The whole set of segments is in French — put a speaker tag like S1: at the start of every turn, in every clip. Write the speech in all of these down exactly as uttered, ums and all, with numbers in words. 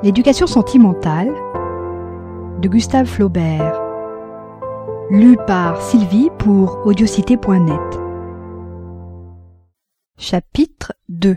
S1: L'éducation sentimentale de Gustave Flaubert, lu par Sylvie pour audiocité point net. Chapitre deux.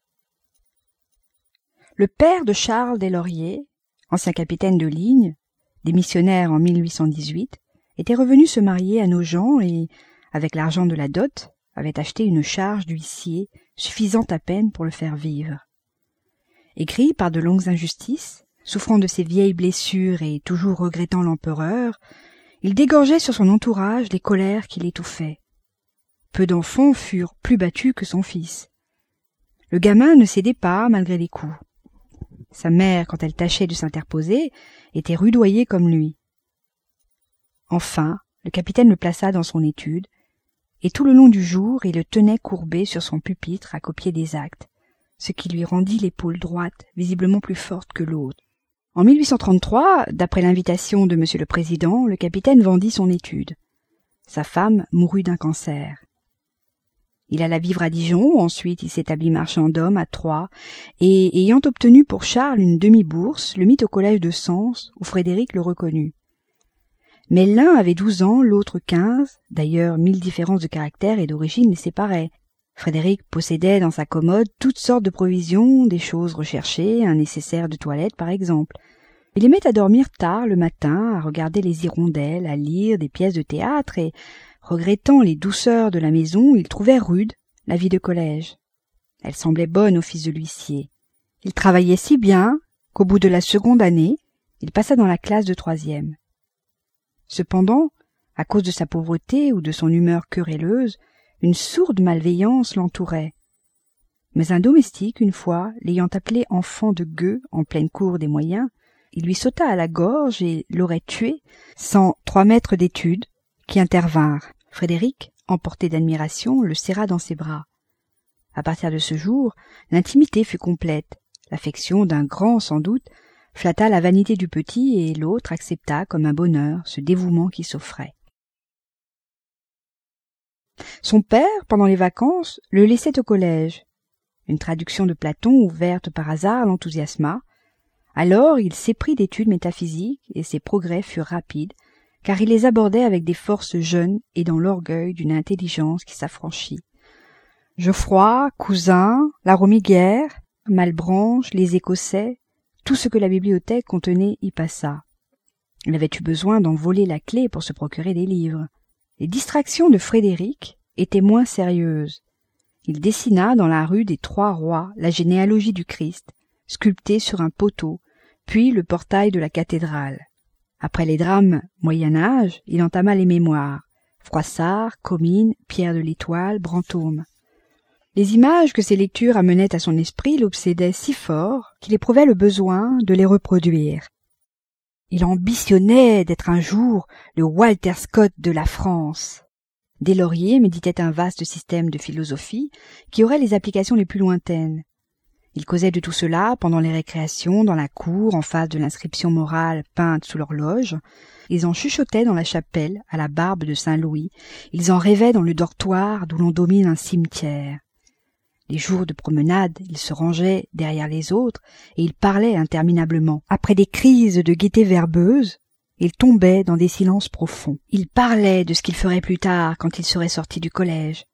S1: Le père de Charles Deslauriers, ancien capitaine de ligne, démissionnaire en mille huit cent dix-huit, était revenu se marier à Nogent et, avec l'argent de la dot, avait acheté une charge d'huissier suffisante à peine pour le faire vivre. Aigri par de longues injustices, souffrant de ses vieilles blessures et toujours regrettant l'empereur, il dégorgeait sur son entourage les colères qui l'étouffaient. Peu d'enfants furent plus battus que son fils. Le gamin ne cédait pas malgré les coups. Sa mère, quand elle tâchait de s'interposer, était rudoyée comme lui. Enfin, le capitaine le plaça dans son étude, et tout le long du jour il le tenait courbé sur son pupitre à copier des actes, ce qui lui rendit l'épaule droite visiblement plus forte que l'autre. En mille huit cent trente-trois, d'après l'invitation de Monsieur le Président, le capitaine vendit son étude. Sa femme mourut d'un cancer. Il alla vivre à Dijon, ensuite il s'établit marchand d'hommes à Troyes, et, ayant obtenu pour Charles une demi-bourse, le mit au collège de Sens, où Frédéric le reconnut. Mais l'un avait douze ans, l'autre quinze, d'ailleurs mille différences de caractère et d'origine les séparaient. Frédéric possédait dans sa commode toutes sortes de provisions, des choses recherchées, un nécessaire de toilette par exemple. Il aimait à dormir tard le matin, à regarder les hirondelles, à lire des pièces de théâtre et, regrettant les douceurs de la maison, il trouvait rude la vie de collège. Elle semblait bonne au fils de l'huissier. Il travaillait si bien qu'au bout de la seconde année, il passa dans la classe de troisième. Cependant, à cause de sa pauvreté ou de son humeur querelleuse, une sourde malveillance l'entourait. Mais un domestique, une fois, l'ayant appelé enfant de gueux en pleine cour des moyens, il lui sauta à la gorge et l'aurait tué sans trois maîtres d'études qui intervinrent. Frédéric, emporté d'admiration, le serra dans ses bras. À partir de ce jour, l'intimité fut complète. L'affection d'un grand, sans doute, flatta la vanité du petit et l'autre accepta comme un bonheur ce dévouement qui s'offrait. Son père, pendant les vacances, le laissait au collège. Une traduction de Platon ouverte par hasard l'enthousiasma. Alors il s'éprit d'études métaphysiques et ses progrès furent rapides, car il les abordait avec des forces jeunes et dans l'orgueil d'une intelligence qui s'affranchit. Geoffroy, Cousin, la Romiguère, Malebranche, les Écossais, tout ce que la bibliothèque contenait y passa. Il avait eu besoin d'en voler la clé pour se procurer des livres. Les distractions de Frédéric étaient moins sérieuses. Il dessina dans la rue des Trois Rois la généalogie du Christ, sculptée sur un poteau, puis le portail de la cathédrale. Après les drames Moyen-Âge, il entama les mémoires, Froissart, Comines, Pierre de l'Étoile, Brantôme. Les images que ces lectures amenaient à son esprit l'obsédaient si fort qu'il éprouvait le besoin de les reproduire. Il ambitionnait d'être un jour le Walter Scott de la France. Deslauriers méditait un vaste système de philosophie qui aurait les applications les plus lointaines. Il causait de tout cela pendant les récréations, dans la cour, en face de l'inscription morale peinte sous l'horloge. Ils en chuchotaient dans la chapelle, à la barbe de Saint-Louis. Ils en rêvaient dans le dortoir d'où l'on domine un cimetière. Les jours de promenade, ils se rangeaient derrière les autres et ils parlaient interminablement. Après des crises de gaieté verbeuse, ils tombaient dans des silences profonds. Ils parlaient de ce qu'ils feraient plus tard quand ils seraient sortis du collège.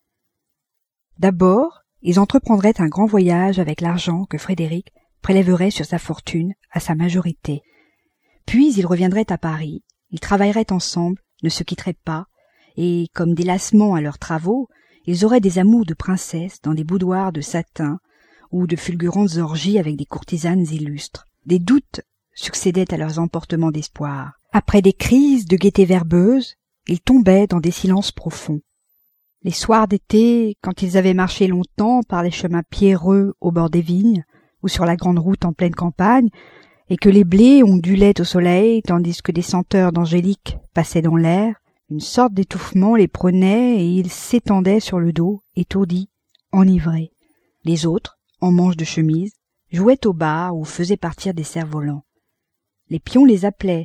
S1: D'abord, ils entreprendraient un grand voyage avec l'argent que Frédéric prélèverait sur sa fortune à sa majorité. Puis ils reviendraient à Paris, ils travailleraient ensemble, ne se quitteraient pas, et, comme délassement à leurs travaux, ils auraient des amours de princesses dans des boudoirs de satin ou de fulgurantes orgies avec des courtisanes illustres. Des doutes succédaient à leurs emportements d'espoir. Après des crises de gaieté verbeuse, ils tombaient dans des silences profonds. Les soirs d'été, quand ils avaient marché longtemps par les chemins pierreux au bord des vignes ou sur la grande route en pleine campagne, et que les blés ondulaient au soleil tandis que des senteurs d'angélique passaient dans l'air, une sorte d'étouffement les prenait et ils s'étendaient sur le dos, étourdis, enivrés. Les autres, en manches de chemise, jouaient au bar ou faisaient partir des cerfs-volants. Les pions les appelaient.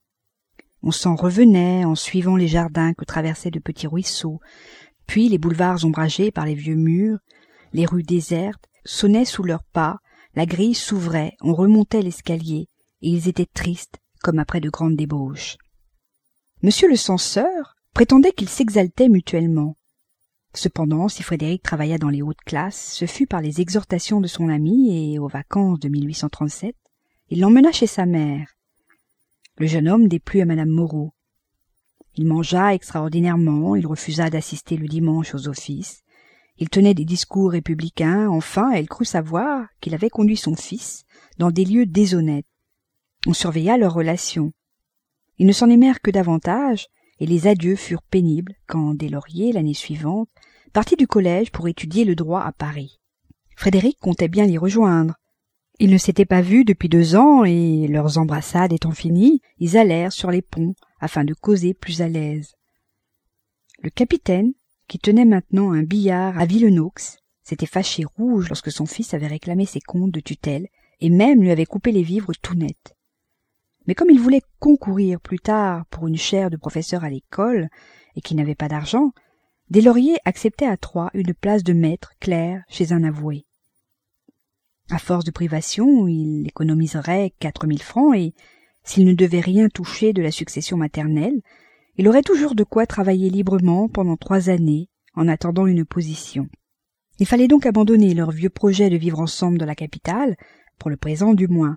S1: On s'en revenait en suivant les jardins que traversaient de petits ruisseaux, puis les boulevards ombragés par les vieux murs, les rues désertes, sonnaient sous leurs pas La grille s'ouvrait, on remontait l'escalier, et ils étaient tristes, comme après de grandes débauches. Monsieur le censeur prétendait qu'ils s'exaltaient mutuellement. Cependant, si Frédéric travailla dans les hautes classes, ce fut par les exhortations de son ami, et aux vacances de mille huit cent trente-sept, il l'emmena chez sa mère. Le jeune homme déplut à madame Moreau. Il mangea extraordinairement, il refusa d'assister le dimanche aux offices, il tenait des discours républicains, enfin elle crut savoir qu'il avait conduit son fils dans des lieux déshonnêtes. On surveilla leurs relations. Ils ne s'en aimèrent que davantage, et les adieux furent pénibles quand Deslauriers, l'année suivante, partit du collège pour étudier le droit à Paris. Frédéric comptait bien l'y rejoindre. Ils ne s'étaient pas vus depuis deux ans, et, leurs embrassades étant finies, ils allèrent sur les ponts, afin de causer plus à l'aise. Le capitaine, qui tenait maintenant un billard à Villenaux, s'était fâché rouge lorsque son fils avait réclamé ses comptes de tutelle, et même lui avait coupé les vivres tout net. Mais comme il voulait concourir plus tard pour une chaire de professeur à l'école, et qu'il n'avait pas d'argent, Deslauriers acceptait à Troyes une place de maître clerc chez un avoué. À force de privations, il économiserait quatre mille francs, et, s'il ne devait rien toucher de la succession maternelle, il aurait toujours de quoi travailler librement pendant trois années, en attendant une position. Il fallait donc abandonner leur vieux projet de vivre ensemble dans la capitale, pour le présent du moins.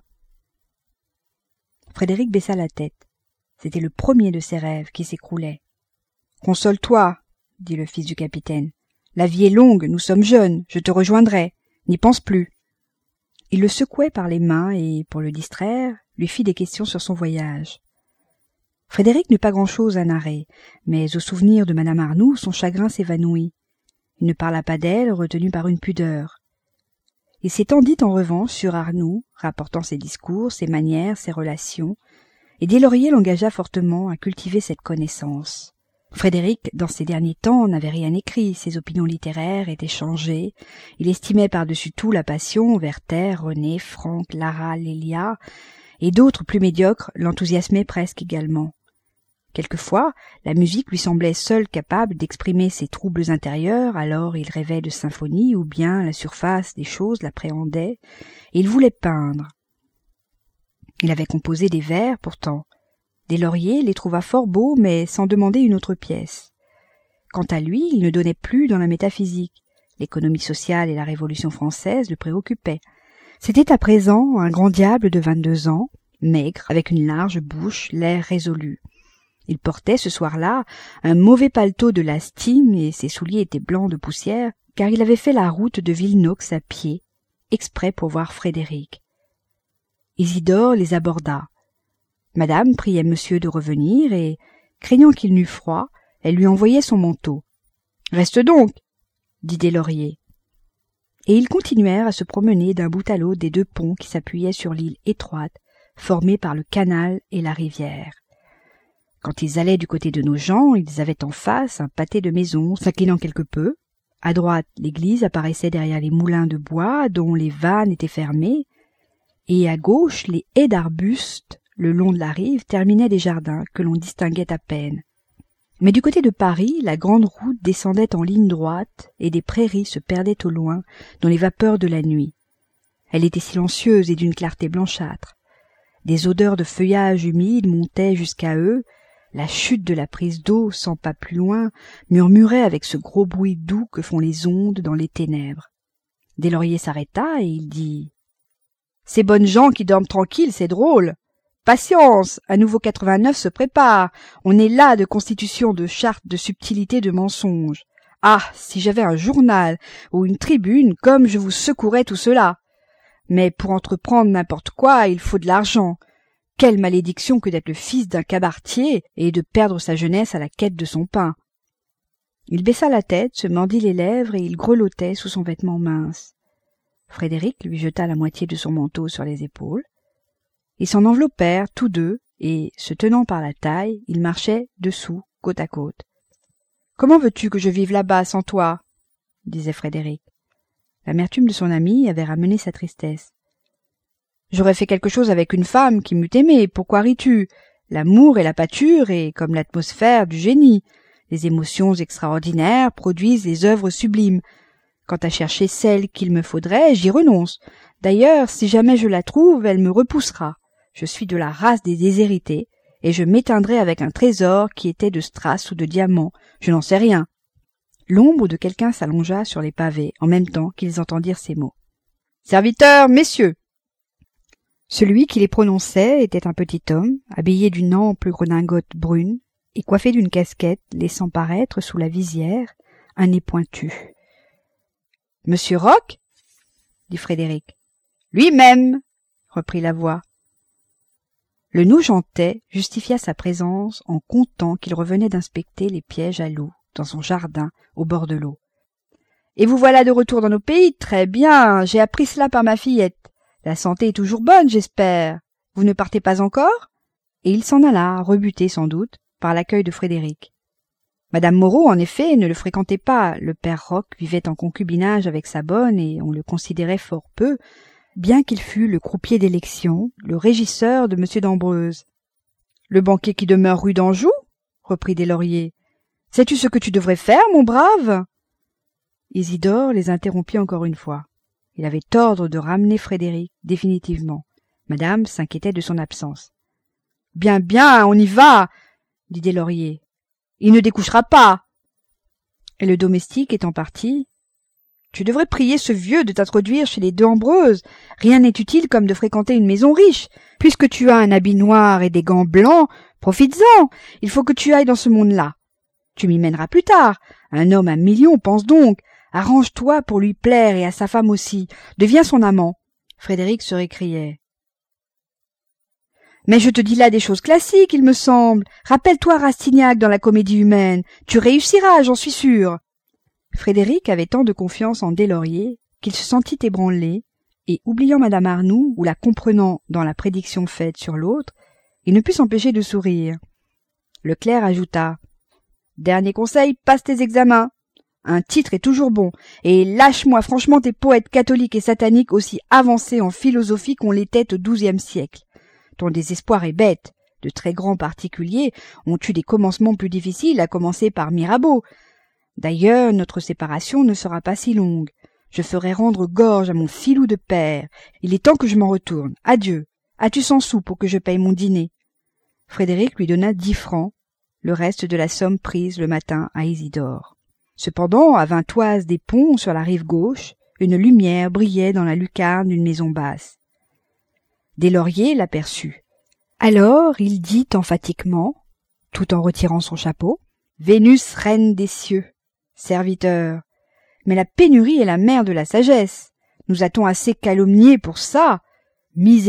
S1: Frédéric baissa la tête. C'était le premier de ses rêves qui s'écroulait. « Console-toi, dit le fils du capitaine. La vie est longue, nous sommes jeunes, je te rejoindrai. N'y pense plus. » Il le secouait par les mains et, pour le distraire, lui fit des questions sur son voyage. Frédéric n'eut pas grand-chose à narrer, mais au souvenir de madame Arnoux, son chagrin s'évanouit. Il ne parla pas d'elle, retenu par une pudeur. Il s'étendit en revanche sur Arnoux, rapportant ses discours, ses manières, ses relations, et Deslauriers l'engagea fortement à cultiver cette connaissance. Frédéric, dans ces derniers temps, n'avait rien écrit, ses opinions littéraires étaient changées, il estimait par-dessus tout la passion, Werther, René, Franck, Lara, Lélia, et d'autres plus médiocres l'enthousiasmaient presque également. Quelquefois, la musique lui semblait seule capable d'exprimer ses troubles intérieurs, alors il rêvait de symphonies, ou bien la surface des choses l'appréhendait, et il voulait peindre. Il avait composé des vers, pourtant. Deslauriers les trouva fort beaux, mais sans demander une autre pièce. Quant à lui, il ne donnait plus dans la métaphysique. L'économie sociale et la Révolution française le préoccupaient. C'était à présent un grand diable de vingt-deux ans, maigre, avec une large bouche, l'air résolu. Il portait ce soir-là un mauvais paletot de lasting et ses souliers étaient blancs de poussière, car il avait fait la route de Villenaux à pied, exprès pour voir Frédéric. Isidore les aborda. Madame priait monsieur de revenir et, craignant qu'il n'eût froid, elle lui envoyait son manteau. « Reste donc !» dit Deslauriers. Et ils continuèrent à se promener d'un bout à l'autre des deux ponts qui s'appuyaient sur l'île étroite, formée par le canal et la rivière. Quand ils allaient du côté de Nogent, ils avaient en face un pâté de maisons s'inclinant quelque peu. À droite, l'église apparaissait derrière les moulins de bois dont les vannes étaient fermées, et à gauche, les haies d'arbustes le long de la rive terminaient des jardins que l'on distinguait à peine. Mais du côté de Paris, la grande route descendait en ligne droite et des prairies se perdaient au loin dans les vapeurs de la nuit. Elle était silencieuse et d'une clarté blanchâtre. Des odeurs de feuillage humide montaient jusqu'à eux. La chute de la prise d'eau, cent pas plus loin, murmurait avec ce gros bruit doux que font les ondes dans les ténèbres. Deslauriers s'arrêta et il dit « Ces bonnes gens qui dorment tranquilles, c'est drôle. Patience, un nouveau quatre-vingt-neuf se prépare. On est là de constitution, de charte, de subtilité, de mensonge. Ah, si j'avais un journal ou une tribune, comme je vous secourais tout cela. Mais pour entreprendre n'importe quoi, il faut de l'argent. Quelle malédiction que d'être le fils d'un cabaretier et de perdre sa jeunesse à la quête de son pain. » Il baissa la tête, se mordit les lèvres et il grelottait sous son vêtement mince. Frédéric lui jeta la moitié de son manteau sur les épaules. Ils s'en enveloppèrent tous deux et, se tenant par la taille, ils marchaient dessous, côte à côte. « Comment veux-tu que je vive là-bas sans toi ?» disait Frédéric. L'amertume de son ami avait ramené sa tristesse. « J'aurais fait quelque chose avec une femme qui m'eût aimé, pourquoi ris-tu ? L'amour et la pâture est comme l'atmosphère du génie. Les émotions extraordinaires produisent les œuvres sublimes. Quant à chercher celle qu'il me faudrait, j'y renonce. D'ailleurs, si jamais je la trouve, elle me repoussera. Je suis de la race des déshérités, et je m'éteindrai avec un trésor qui était de strass ou de diamants, je n'en sais rien. » L'ombre de quelqu'un s'allongea sur les pavés, en même temps qu'ils entendirent ces mots. « Serviteurs, messieurs !» Celui qui les prononçait était un petit homme, habillé d'une ample redingote brune, et coiffé d'une casquette, laissant paraître sous la visière un nez pointu. « Monsieur Roch ?» dit Frédéric. « Lui-même !» reprit la voix. Le Nogentais justifia sa présence en contant qu'il revenait d'inspecter les pièges à loups dans son jardin au bord de l'eau. « Et vous voilà de retour dans nos pays, très bien, j'ai appris cela par ma fillette. La santé est toujours bonne, j'espère. Vous ne partez pas encore ?» Et il s'en alla, rebuté sans doute par l'accueil de Frédéric. Madame Moreau, en effet, ne le fréquentait pas. Le père Roch vivait en concubinage avec sa bonne et on le considérait fort peu, bien qu'il fût le croupier d'élection, le régisseur de M. d'Ambreuse. « Le banquier qui demeure rue d'Anjou ?» reprit Deslauriers. « Sais-tu ce que tu devrais faire, mon brave ?» Isidore les interrompit encore une fois. Il avait ordre de ramener Frédéric définitivement. Madame s'inquiétait de son absence. « Bien, bien, on y va !» dit Deslauriers. « Il ne découchera pas !» Et le domestique étant parti, « Tu devrais prier ce vieux de t'introduire chez les deux Ambreuses. Rien n'est utile comme de fréquenter une maison riche. Puisque tu as un habit noir et des gants blancs, profites-en. Il faut que tu ailles dans ce monde-là. Tu m'y mèneras plus tard. Un homme à millions, pense donc. Arrange-toi pour lui plaire et à sa femme aussi. Deviens son amant. » Frédéric se récriait. « Mais je te dis là des choses classiques, il me semble. Rappelle-toi Rastignac dans la Comédie humaine. Tu réussiras, j'en suis sûr. » Frédéric avait tant de confiance en Deslauriers qu'il se sentit ébranlé, et oubliant Madame Arnoux ou la comprenant dans la prédiction faite sur l'autre, il ne put s'empêcher de sourire. Le clerc ajouta « Dernier conseil, passe tes examens. Un titre est toujours bon, et lâche-moi franchement tes poètes catholiques et sataniques aussi avancés en philosophie qu'on l'était au douzième siècle. Ton désespoir est bête. De très grands particuliers ont eu des commencements plus difficiles, à commencer par Mirabeau. D'ailleurs, notre séparation ne sera pas si longue. Je ferai rendre gorge à mon filou de père. Il est temps que je m'en retourne. Adieu. As-tu cent sous pour que je paye mon dîner ?» Frédéric lui donna dix francs, le reste de la somme prise le matin à Isidore. Cependant, à vingt toises des ponts sur la rive gauche, une lumière brillait dans la lucarne d'une maison basse. Deslauriers l'aperçut. Alors il dit emphatiquement, tout en retirant son chapeau, « Vénus, reine des cieux, serviteur, mais la pénurie est la mère de la sagesse. Nous a-t-on assez calomniés pour ça? Miséricorde !»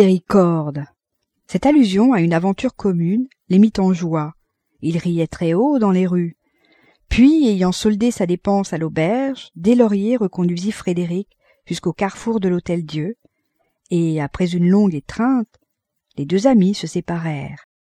S1: Cette allusion à une aventure commune les mit en joie. Ils riaient très haut dans les rues. Puis, ayant soldé sa dépense à l'auberge, Deslauriers reconduisit Frédéric jusqu'au carrefour de l'Hôtel-Dieu, et, après une longue étreinte, les deux amis se séparèrent.